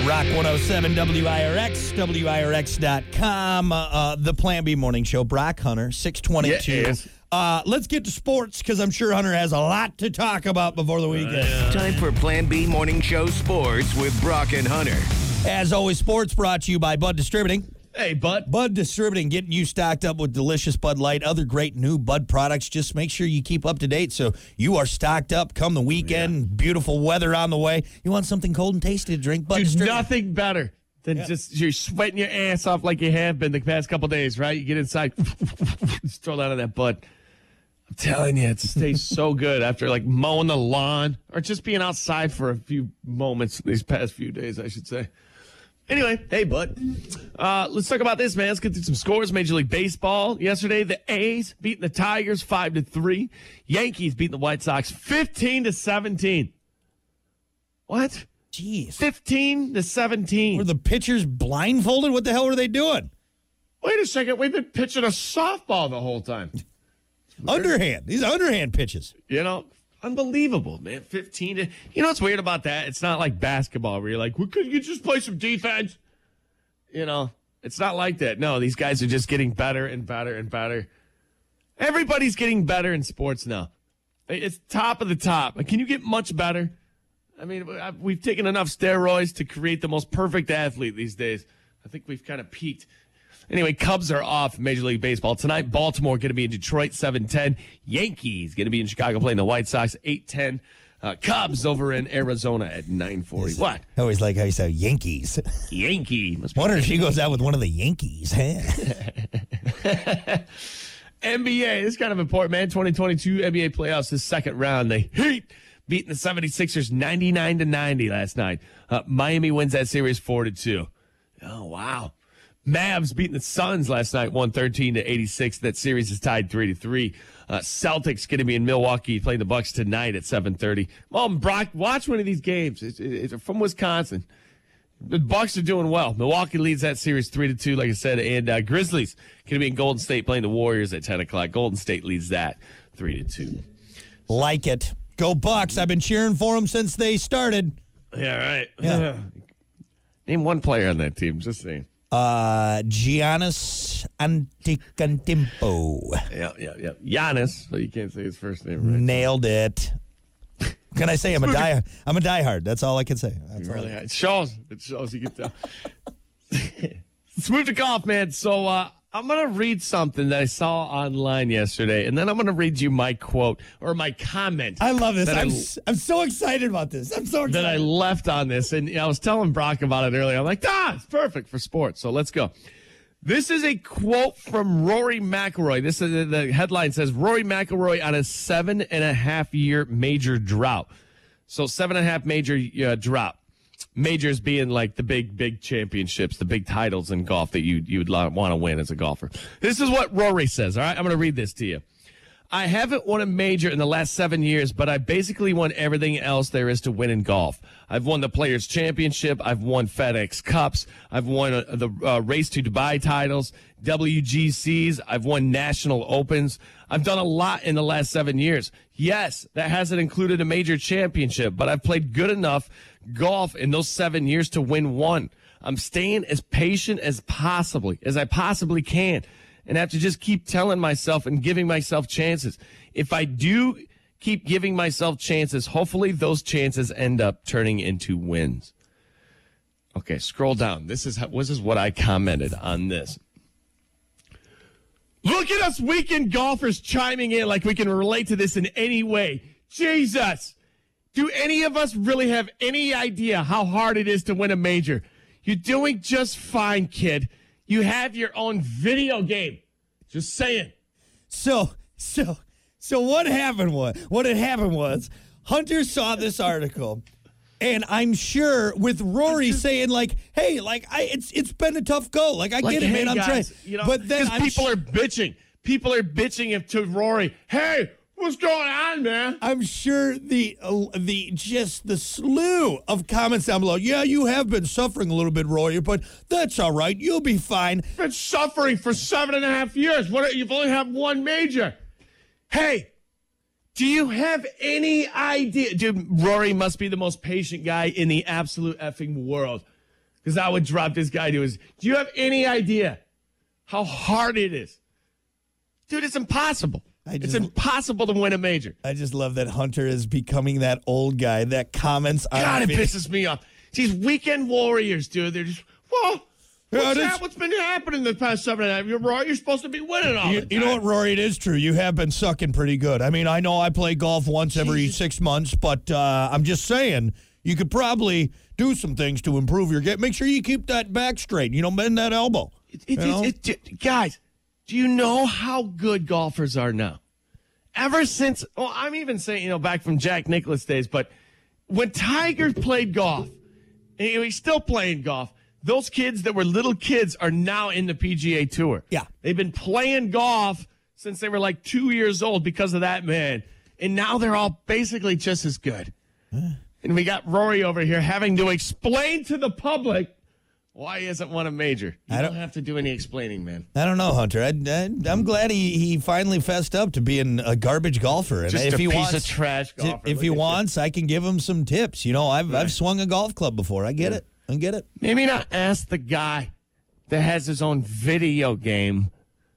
Rock 107 WIRX, WIRX.com, the Plan B Morning Show. Brock Hunter, 622. Yes. Let's get to sports because I'm sure Hunter has a lot to talk about before the weekend. Time for Plan B Morning Show Sports with Brock and Hunter. As always, sports brought to you by Bud Distributing. Hey, Bud. Bud Distributing, getting you stocked up with delicious Bud Light, other great new Bud products. Just make sure you keep up to date so you are stocked up come the weekend. Beautiful weather on the way. You want something cold and tasty to drink? Bud Dude, Distributing. nothing better than just you're sweating your ass off like you have been the past couple days, right? You get inside, just throw that on that Bud. I'm telling you, it tastes so good after like mowing the lawn or just being outside for a few moments these past few days, I should say. Anyway, hey, Bud. Let's talk about this, man. Let's get through some scores. Major League Baseball. Yesterday, the A's beating the Tigers 5-3. Yankees beating the White Sox 15-17. What? Jeez. 15-17. Were the pitchers blindfolded? What the hell were they doing? Wait a second. We've been pitching a softball the whole time. Underhand. These are underhand pitches. You know, unbelievable, man. 15 to, you know what's weird about that? It's not like basketball where you're like, well, could you just play some defense? You know, it's not like that. No, these guys are just getting better and better and better. Everybody's getting better in sports now. It's top of the top. Can you get much better? I mean, we've taken enough steroids to create the most perfect athlete these days. I think we've kind of peaked. Anyway, Cubs are off Major League Baseball. Tonight, Baltimore going to be in Detroit, 7:10. Yankees going to be in Chicago playing the White Sox, 8:10. Cubs over in Arizona at 9:40. What? I always like how you say Yankees. Yankee. Wonder if she goes out with one of the Yankees. NBA, this is kind of important, man. 2022 NBA playoffs, this second round. The Heat beating the 76ers 99-90 last night. Miami wins that series 4-2. Oh, wow. Mavs beating the Suns last night, 113-86. That series is tied 3-3. Celtics going to be in Milwaukee playing the Bucks tonight at 7:30. Mom, Brock, watch one of these games. It's from Wisconsin. The Bucks are doing well. Milwaukee leads that series 3-2, like I said, and Grizzlies going to be in Golden State playing the Warriors at 10 o'clock. Golden State leads that 3-2. Like it. Go Bucks. I've been cheering for them since they started. Yeah, right. Yeah. Name one player on that team. Just saying. Giannis Antetokounmpo. Yeah. Giannis, but you can't say his first name right. Nailed it. Can I say I'm a diehard? That's all I can say. That's all. It shows. You can tell. Let's move to golf, man. So I'm going to read something that I saw online yesterday, and then I'm going to read you my quote or my comment. I love this. I'm so excited about this. I'm so excited. That I left on this, and I was telling Brock about it earlier. I'm like, it's perfect for sports. So let's go. This is a quote from Rory McIlroy. This is the headline says Rory McIlroy on a 7.5-year major drought. So 7.5 major drought. Majors being like the big championships, the big titles in golf that you would want to win as a golfer. This is what Rory says. All right, I'm going to read this to you. I haven't won a major in the last 7 years, but I basically won everything else there is to win in golf. I've won the Players' Championship. I've won FedEx Cups. I've won the Race to Dubai titles, WGCs. I've won National Opens. I've done a lot in the last 7 years. Yes, that hasn't included a major championship, but I've played good enough golf in those 7 years to win one. I'm staying as patient as I possibly can, and have to just keep telling myself and giving myself chances. If I do keep giving myself chances, hopefully those chances end up turning into wins. Okay, scroll down. This is what I commented on this. Look at us weekend golfers chiming in like we can relate to this in any way. Jesus! Do any of us really have any idea how hard it is to win a major? You're doing just fine, kid. You have your own video game. Just saying. So what happened was Hunter saw this article, and I'm sure with Rory saying like, "Hey, like it's been a tough go. Like I get it, man. I'm trying." You know, but then people are bitching. People are bitching to Rory. Hey, what's going on, man? I'm sure the slew of comments down below. Yeah, you have been suffering a little bit, Rory, but that's all right. You'll be fine. Been suffering for 7.5 years. You've only had one major. Hey, do you have any idea? Dude, Rory must be the most patient guy in the absolute effing world. because I would drop this guy to his. Do you have any idea how hard it is? Dude, it's impossible. It's impossible to win a major. I just love that Hunter is becoming that old guy that comments on God, it pisses me off. These weekend warriors, dude. They're just, whoa. What's been happening the past 7.5 years? Rory, you're supposed to be winning all the time. You know what, Rory? It is true. You have been sucking pretty good. I mean, I know I play golf once every 6 months, but I'm just saying you could probably do some things to improve your game. Make sure you keep that back straight. Bend that elbow. Guys, do you know how good golfers are now? Ever since, I'm even saying, back from Jack Nicklaus days, but when Tiger played golf, and he's still playing golf, those kids that were little kids are now in the PGA Tour. Yeah. They've been playing golf since they were like 2 years old because of that man. And now they're all basically just as good. And we got Rory over here having to explain to the public why he hasn't won a major. You don't have to do any explaining, man. I don't know, Hunter. I'm glad he finally fessed up to being a garbage golfer. And Just if a he piece wants, of trash golfer. If he wants, I can give him some tips. I've swung a golf club before. I get it. I get it. Maybe not ask the guy that has his own video game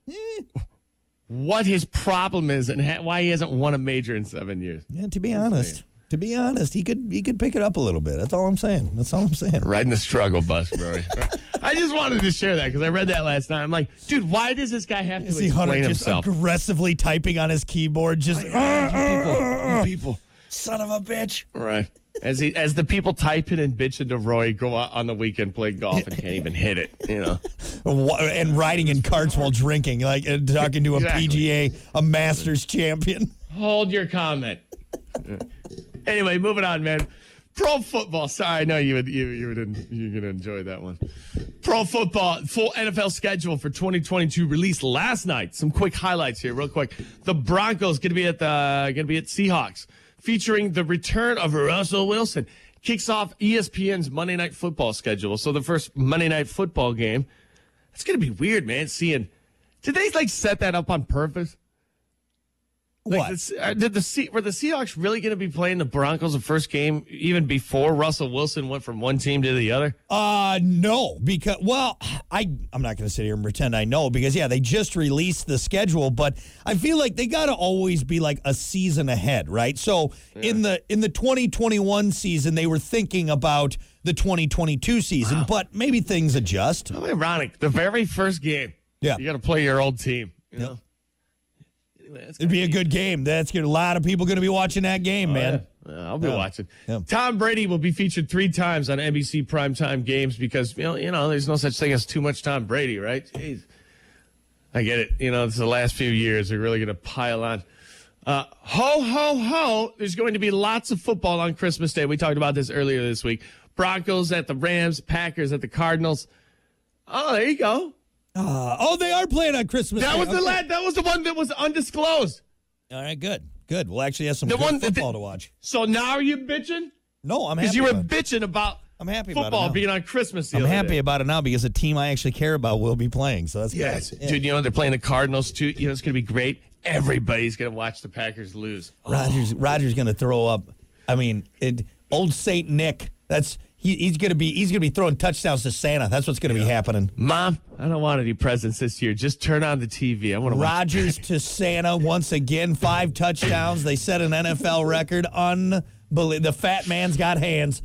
what his problem is and why he hasn't won a major in 7 years. Yeah, to be honest, he could pick it up a little bit. That's all I'm saying. Riding the struggle bus, Rory. I just wanted to share that because I read that last night. I'm like, dude, why does this guy have to explain Hunter himself? Just aggressively typing on his keyboard, just you people, son of a bitch. Right. As the people typing and bitching to Roy go out on the weekend, play golf, and can't even hit it, And riding in carts while drinking, and talking to a PGA, a Masters champion. Hold your comment. Anyway, moving on, man. Pro football. Sorry, I know you're gonna enjoy that one. Pro football, full NFL schedule for 2022 released last night. Some quick highlights here, real quick. The Broncos gonna be at Seahawks, featuring the return of Russell Wilson. Kicks off ESPN's Monday Night Football schedule. So the first Monday Night Football game. It's gonna be weird, man. Did they set that up on purpose? What? Were the Seahawks really going to be playing the Broncos the first game even before Russell Wilson went from one team to the other? No, because, I'm not going to sit here and pretend I know because, they just released the schedule, but I feel like they got to always be like a season ahead, right? So in the 2021 season, they were thinking about the 2022 season, but maybe things adjust. How ironic. The very first game, you got to play your old team, you know? It'd be a good game. That's good. A lot of people going to be watching that game, man. Yeah. I'll be watching. Yeah. Tom Brady will be featured 3 times on NBC primetime games because, there's no such thing as too much Tom Brady, right? Jeez. I get it. It's the last few years. They're really going to pile on. Ho, ho, ho. There's going to be lots of football on Christmas Day. We talked about this earlier this week. Broncos at the Rams, Packers at the Cardinals. Oh, there you go. They are playing on Christmas Day. That was the one that was undisclosed. All right, good. We'll actually have some good football to watch. So now are you bitching? No, I'm happy. Because you were bitching about football being on Christmas. I'm happy about it now because a team I actually care about will be playing. So that's good. Dude. They're playing the Cardinals too. It's going to be great. Everybody's going to watch the Packers lose. Rodgers going to throw up. I mean, old Saint Nick. He's going to be throwing touchdowns to Santa. That's what's going to be happening. Mom, I don't want any presents this year. Just turn on the TV. I want to Rodgers to Santa once again. 5 touchdowns. They set an NFL record. Unbelievable. The fat man's got hands.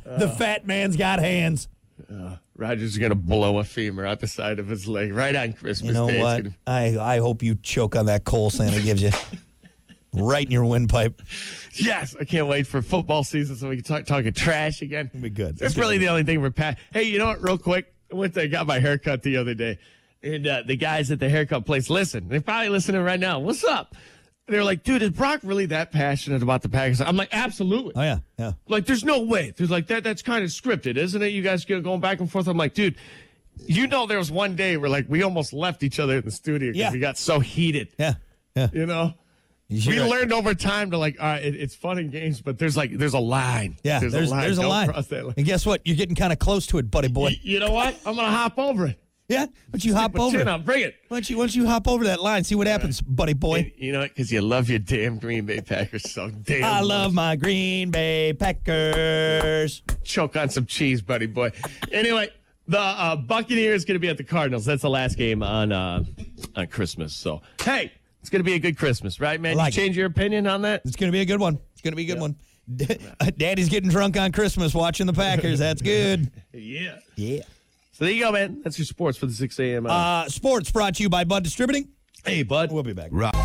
Rodgers is going to blow a femur out the side of his leg right on Christmas Day. You know what? I hope you choke on that coal Santa gives you. Right in your windpipe. Yes, I can't wait for football season so we can talking trash again. It'll be good. That's really the only thing we're past. Hey, you know what? Real quick, I got my haircut the other day, and the guys at the haircut place listen. They're probably listening right now. What's up? They're like, dude, is Brock really that passionate about the Packers? I'm like, absolutely. Oh yeah. Like, there's no way. There's like that's kind of scripted, isn't it? You guys going back and forth. I'm like, dude. There was one day where we almost left each other in the studio because we got so heated. Yeah. We learned over time to it's fun and games, but there's a line. Yeah, there's a line. Cross that line. And guess what? You're getting kind of close to it, buddy boy. You know what? I'm gonna hop over it. Yeah, but you hop over it. Bring it. Why don't you hop over that line? See what happens, buddy boy. And you know what? Because you love your damn Green Bay Packers so damn much. I love my Green Bay Packers. Choke on some cheese, buddy boy. Anyway. The Buccaneers going to be at the Cardinals. That's the last game on Christmas. So, hey, it's going to be a good Christmas, right, man? Like you change your opinion on that? It's going to be a good one. It's going to be a good one. Daddy's getting drunk on Christmas watching the Packers. That's good. Yeah. Yeah. So there you go, man. That's your sports for the 6 a.m. Sports brought to you by Bud Distributing. Hey, Bud. We'll be back. Rock.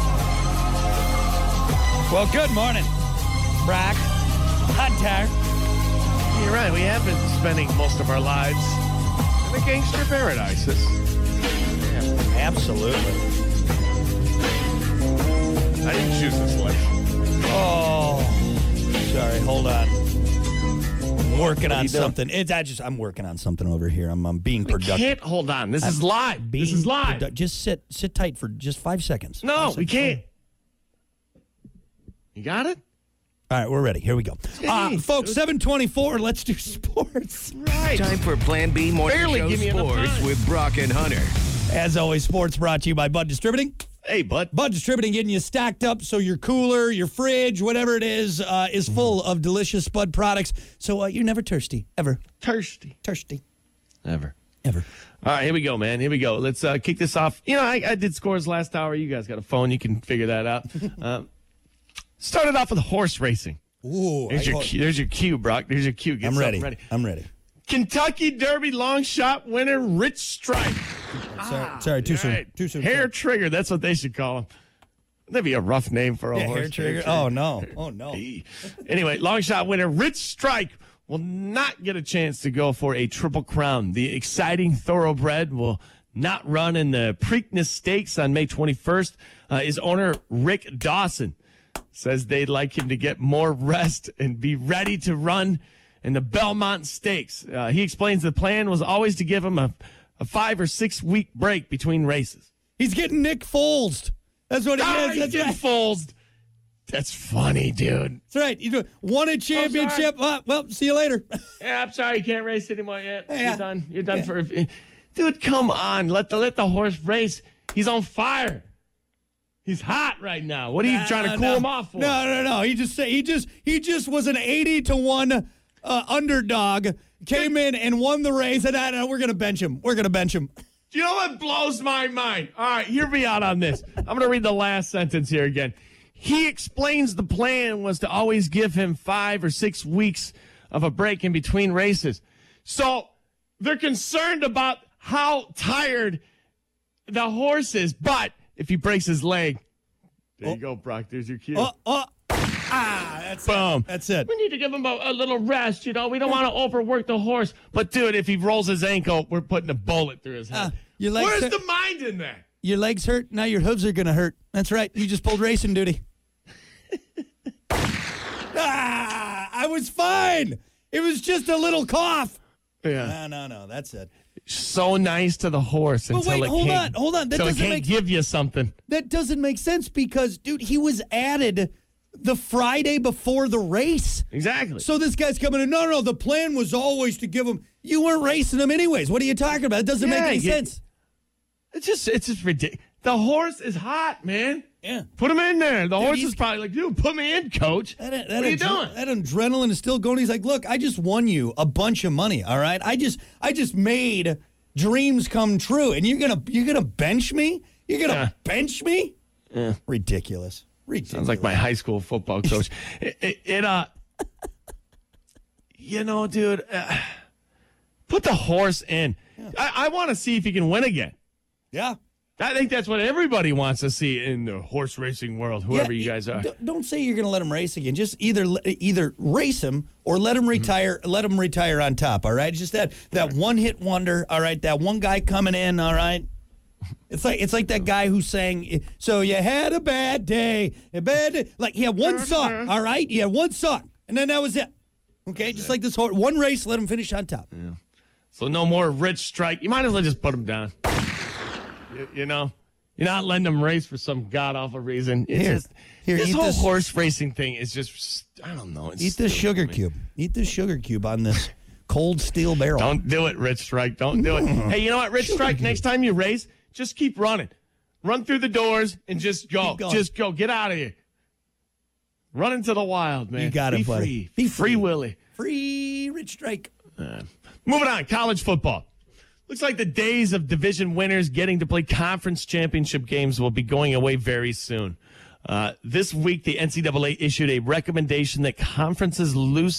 Well, good morning, Brock. Hunter. You're right. We have been spending most of our lives in a gangster paradises. Absolutely. I didn't choose this life. Oh, sorry. Hold on. I'm working on you doing? something. I'm working on something over here. I'm being We productive. can't hold on. This is live. This is live. Just sit tight for just 5 seconds. No, 5 we seconds. can't. You got it? All right, we're ready. Here we go. Hey, Folks, 7:24. Let's do sports. Right. Time for Plan B Morning Barely Show give me enough Sports time. with Brock and Hunter. As always, sports brought to you by Bud Distributing. Hey, Bud. Bud Distributing getting you stacked up so your cooler, your fridge, whatever it is full of delicious Bud products. So you're never thirsty, ever. Thirsty. Thirsty, Ever. ever. All right, here we go, man. Here we go. Let's kick this off. You know, I did scores last hour. You guys got a phone. You can figure that out. Started off with horse racing. Ooh, There's your cue, Brock. There's your cue. Get I'm something ready. I'm ready. Kentucky Derby long shot winner Rich Strike. Sorry, too soon. Right. Too soon. Hair Trigger. That's what they should call him. That'd be a rough name for a Yeah, horse. hair trigger. Oh no. Oh no. Anyway, long shot winner Rich Strike will not get a chance to go for a Triple Crown. The exciting thoroughbred will not run in the Preakness Stakes on May 21st. His owner, Rick Dawson, says they'd like him to get more rest and be ready to run in the Belmont Stakes. He explains the plan was always to give him a 5 or 6 week break between races. He's getting Nick Foles. That's what it is. He's That's getting right. Foles. That's funny, dude. That's right. You won a championship. Well, see you later. Yeah, I'm sorry you can't race anymore yet. Yeah. You're done. You're done for. Dude, come on. Let the horse race. He's on fire. He's hot right now. What are you trying to cool him off for? No. He just was an 80-1 underdog. Came in and won the race, and we're gonna bench him. We're gonna bench him. Do you know what blows my mind? All right, hear me out on this. I'm going to read the last sentence here again. He explains the plan was to always give him 5 or 6 weeks of a break in between races. So they're concerned about how tired the horse is. But if he breaks his leg, there you go, Brock. There's your cue. That's Boom. it. That's it. We need to give him a little rest, you know. We don't want to overwork the horse. But, dude, if he rolls his ankle, we're putting a bullet through his head. Your legs Where's hurt. the mind in that? Your legs hurt. Now your hooves are gonna hurt. That's right. You just pulled racing duty. I was fine. It was just a little cough. Yeah. No. That's it. So nice to the horse But until wait, it hold can't, on. That until it doesn't can't make give you something. that doesn't make sense because, dude, he was added the Friday before the race. Exactly. So this guy's coming in. No. The plan was always to give him. You weren't racing him anyways. What are you talking about? It doesn't make any sense. It's just ridiculous. The horse is hot, man. Yeah. Put him in there. The horse he's- is probably like, dude, put me in, coach. What are you doing? That adrenaline is still going. He's like, look, I just won you a bunch of money. All right, I just made dreams come true, and you're gonna bench me? You're gonna bench me? Yeah. Ridiculous. Sounds like my high school football coach. You know, dude, put the horse in. Yeah. I want to see if he can win again. Yeah. I think that's what everybody wants to see in the horse racing world, whoever you guys are. Don't say you're going to let him race again. Just either race him or let him retire. Let him retire on top. All right, just that one hit wonder. All right, that one guy coming in. All right, it's like that guy who sang. So you had a bad day, Like he had one song. All right, he had one song, and then that was it. Okay, just like this whole one race, let him finish on top. Yeah. So no more Rich Strike. You might as well just put him down. You know, you're not letting them race for some god awful reason. It's this whole horse racing thing is just, I don't know. Eat this sugar cube. Eat this sugar cube on this cold steel barrel. Don't do it, Rich Strike. Don't do it. Hey, you know what, Rich Strike? Next time you race, just keep running. Run through the doors and just go. Just go. Get out of here. Run into the wild, man. You got it, buddy. Be free, Willie. Free Rich Strike. Moving on, college football. Looks like the days of division winners getting to play conference championship games will be going away very soon. This week, the NCAA issued a recommendation that conferences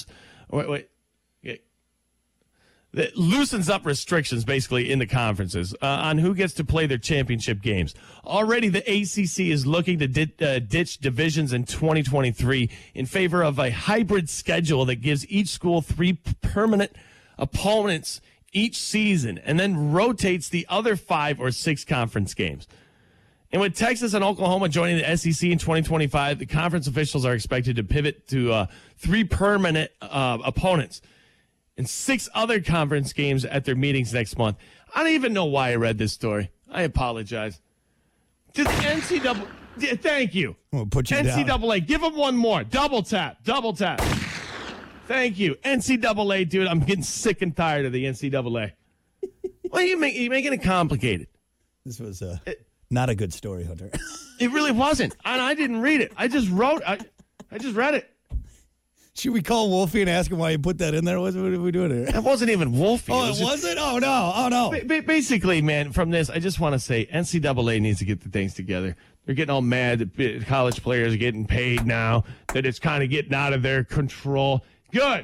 that loosens up restrictions basically in the conferences on who gets to play their championship games. Already, the ACC is looking to ditch divisions in 2023 in favor of a hybrid schedule that gives each school 3 permanent opponents each season and then rotates the other 5 or 6 conference games. And with Texas and Oklahoma joining the SEC in 2025, the conference officials are expected to pivot to 3 permanent opponents and 6 other conference games at their meetings next month. I don't even know why I read this story. I apologize. To the NCAA, thank you. We'll put you NCAA, down. give them one more. Double tap. Thank you. NCAA, dude, I'm getting sick and tired of the NCAA. Well, you're making it complicated. This was not a good story, Hunter. It really wasn't. And I didn't read it. I just read it. Should we call Wolfie and ask him why he put that in there? What are we doing here? It wasn't even Wolfie. Oh, it wasn't? Oh, no. Basically, man, from this, I just want to say NCAA needs to get the things together. They're getting all mad that college players are getting paid now, that it's kind of getting out of their control. Good.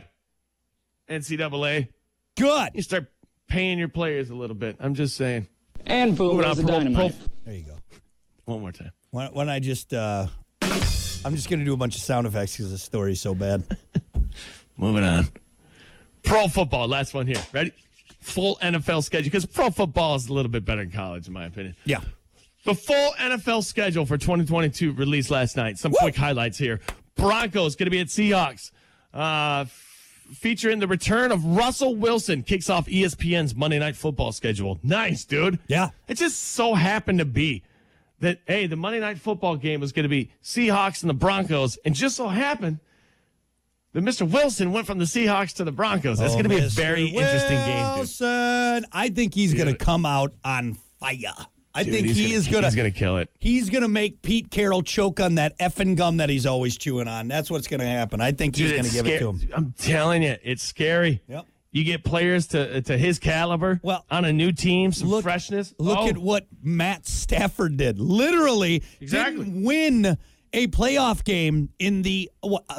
NCAA. Good. You start paying your players a little bit. I'm just saying. And boom goes the dynamite. There you go. One more time. Why don't I just, I'm just going to do a bunch of sound effects because the story's so bad. Moving on. Pro football. Last one here. Ready? Full NFL schedule because pro football is a little bit better than college, in my opinion. Yeah. The full NFL schedule for 2022 released last night. Some quick highlights here. Broncos going to be at Seahawks. Featuring the return of Russell Wilson, kicks off ESPN's Monday Night Football schedule. Nice, dude. Yeah. It just so happened to be that, hey, the Monday Night Football game was going to be Seahawks and the Broncos, and just so happened that Mr. Wilson went from the Seahawks to the Broncos. That's going to be a very interesting game, dude. Wilson, I think he's going to come out on fire. I think he's going to kill it. He's going to make Pete Carroll choke on that effing gum that he's always chewing on. That's what's going to happen. I think he's going to give it to him. I'm telling you, it's scary. Yep. You get players to his caliber on a new team, some freshness. Look at what Matt Stafford did. Literally didn't win a playoff game in the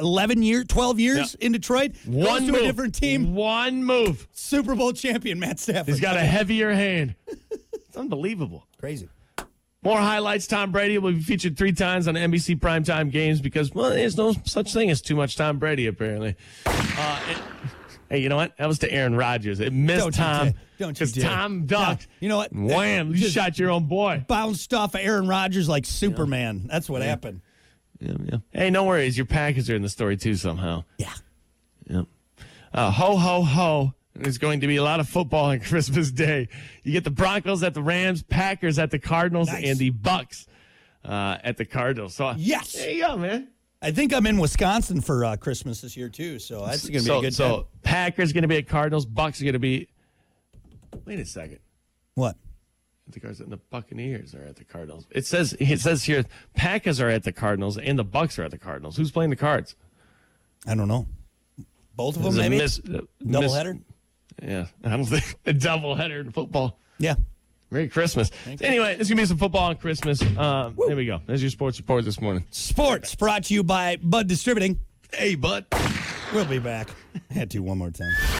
12 years in Detroit. One move. To a different team. One move. Super Bowl champion Matt Stafford. He's got a heavier hand. It's unbelievable. Crazy. More highlights. Tom Brady will be featured 3 times on NBC primetime games because, well, there's no such thing as too much Tom Brady, apparently. Hey, you know what? That was to Aaron Rodgers. It missed Tom. Because Tom ducked. You know what? Wham. You shot your own boy. Bounced off of Aaron Rodgers like Superman. That's what happened. Yeah. Hey, no worries. Your Packers are in the story, too, somehow. Yeah. Yep. Ho, ho, ho. There's going to be a lot of football on Christmas Day. You get the Broncos at the Rams, Packers at the Cardinals, and the Bucks at the Cardinals. So yes. There you go, man. I think I'm in Wisconsin for Christmas this year, too, so that's going to be a good time. So Packers going to be at Cardinals, Bucks are going to be – wait a second. What? The Cards and the Buccaneers are at the Cardinals. It says here Packers are at the Cardinals and the Bucks are at the Cardinals. Who's playing the Cards? I don't know. Both of them, maybe? Doubleheader? Yeah, I don't think a doubleheader in football. Yeah. Merry Christmas. Anyway, there's going to be some football on Christmas. There we go. There's your sports report this morning. Sports brought to you by Bud Distributing. Hey, Bud. We'll be back. I had to one more time.